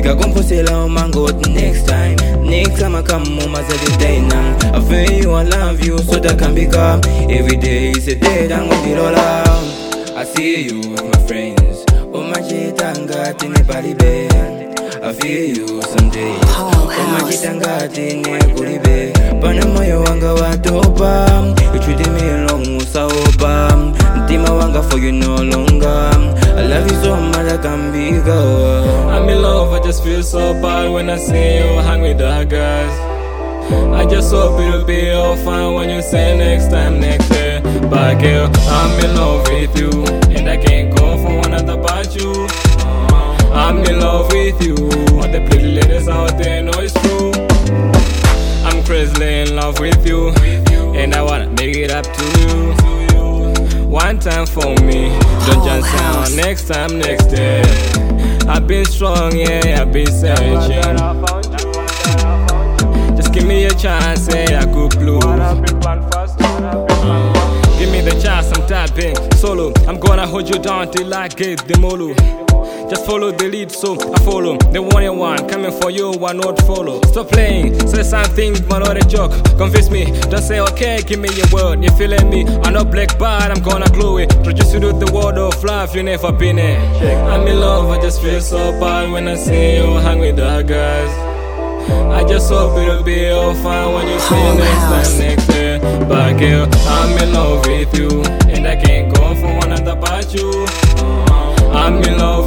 ndikakumpusila umangoti next time I come home as a day now. I feel you, I love you, so that can become every day is a day that I'm gonna roll out. I see you with my friends. Oh my chitanga tini palibe. I feel you someday. Oh my chitanga tini kulibe. Pana moyo wanga watopa. You treat me long usaopa. Ntima wanga for you no longer. I love you so much I can be girl. I'm in love, I just feel so bad when I see you hang with the guys. I just hope it'll be all fine when you say next time, next year. But girl, I'm in love with you, and I can't go for one other but you. I'm in love with you, all the pretty ladies out there know it's true. I'm crazily in love with you, and I wanna make it up to you. One time for me, don't just sound next time, next day. I've been strong, yeah, I've been searching. Just give me a chance, yeah, I could blow. Give me the chance, I'm tapping solo. I'm gonna hold you down till I get the molo. Just follow the lead, so I follow. The one you want, coming for you, why not follow? Stop playing, say something, but not a joke. Convince me, don't say okay, give me your word. You feeling me? I'm not black, but I'm gonna glow it. Introduce you to the world of life, you never been it. I'm in love, I just feel so bad when I see you hang with the guys. I just hope it'll be all fine when you see next time, next year. But girl, I'm in love with you, and I can't go for one other but you. I'm in love